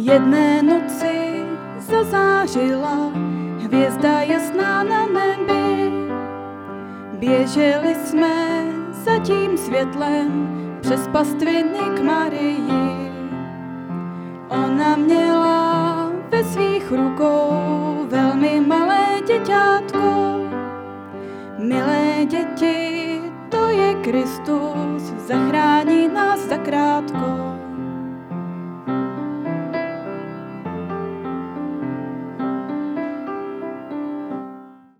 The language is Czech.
Jedné noci zazářila hvězda jasná na nebi. Běželi jsme za tím světlem přes pastviny k Marii. Ona měla ve svých rukou velmi malé děťátko. Milé děti, to je Kristus, zachrání nás zakrátko.